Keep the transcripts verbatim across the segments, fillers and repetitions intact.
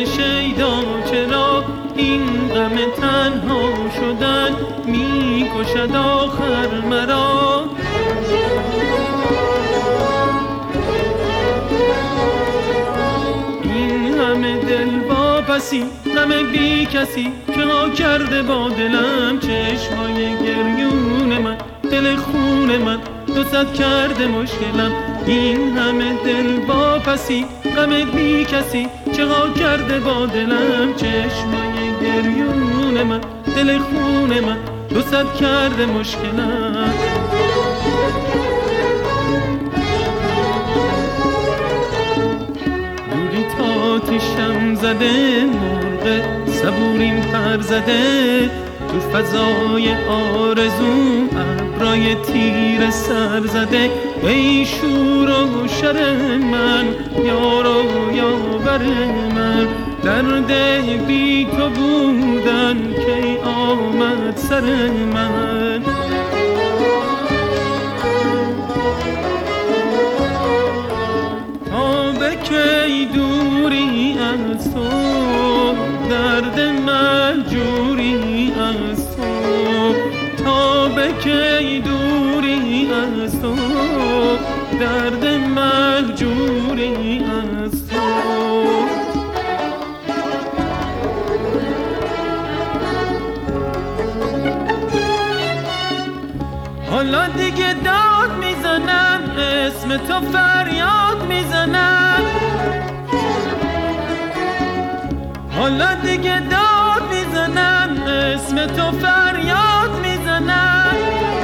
شیدا چرا این غم تنها شدن می کشد آخر مرا. این همه دل واپسی غم بی کسی که ها کرده با دلم، چشمای گریون من دل خون من دو صد کرده مشکلم. این همه دل واپسی غم بی کسی چه ها کرده با دلم، چشمای گریون من دل خون من دو صد کرده مشکلم. دوری تاتیشم زده مرغ صبوریم پر زده، تو فضای آرزو ابرای تیر سر زده. ای شور و شر من یار و یاور من، درد بی تو بودن کی آمد سر من. تا به کی دوری از تو درد من جوری از تو، تا به کی دوری از تو درد من جوری از تو. حالا دیگه داد میزنم اسم تو فریاد میزنم، حالا دیگه داد میزنم اسم تو فریاد میزنم.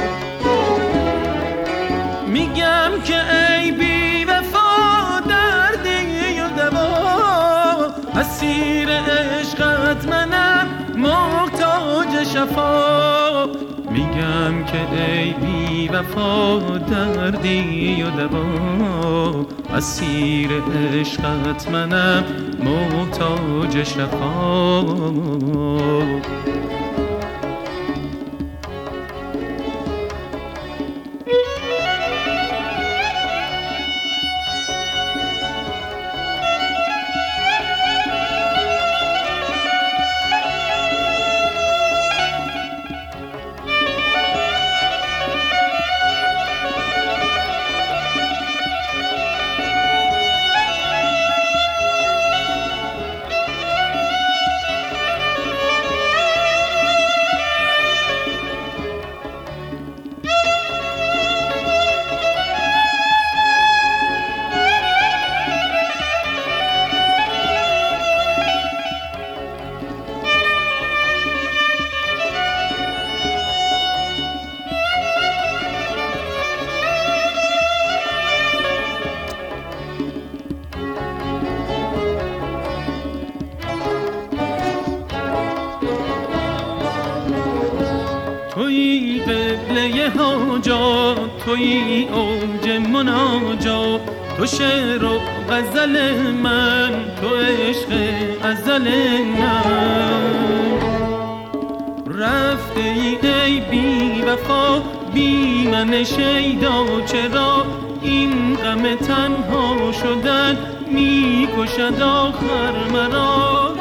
میگم که ای بی وفا دردی و دوا، اسیر عشقت منم محتاج شفا. میگم که ای بی وفا دردی و دوا، اسیر عشقت منم محتاج شفا. تویی قبله حاجات، تویی اوج مناجات، تو شعر و غزل من، تو عشق ازل من. رفته ای ای بی وفا بی من شیدا چرا این غم تنها شدن می کشد آخر مرا.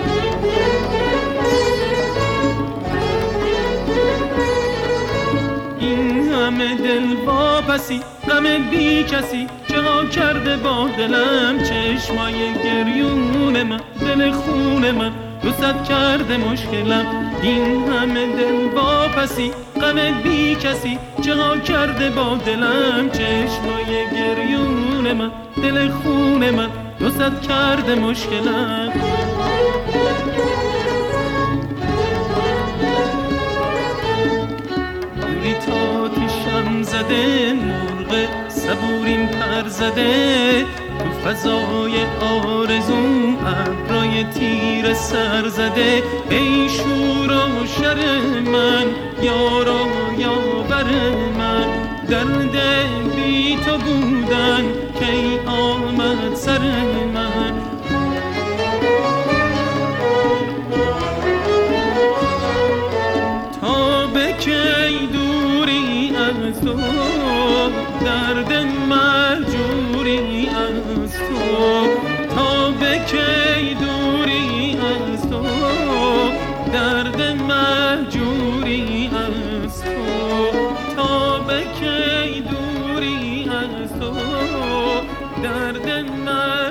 این همه دل واپسی غم بی کسی چه ها کرده با دلم، چشمای گریون من دل خون من دو صد کرده مشکلم. این همه دل واپسی غم بی کسی چه ها کرده با دلم، چشمای گریون من دل خون من دو صد کرده مشکلم. دوری تاتیشم زده مرغ صبوریم پر زده، تو فضای آرزو ابرای تیر سر زده. ای شور و شر من یار و یاور من، درد بی تو بودن کی آمد سر من. تا به کی دوری از تو درد مهجوری از تو، تا به کی دوری از تو. درد من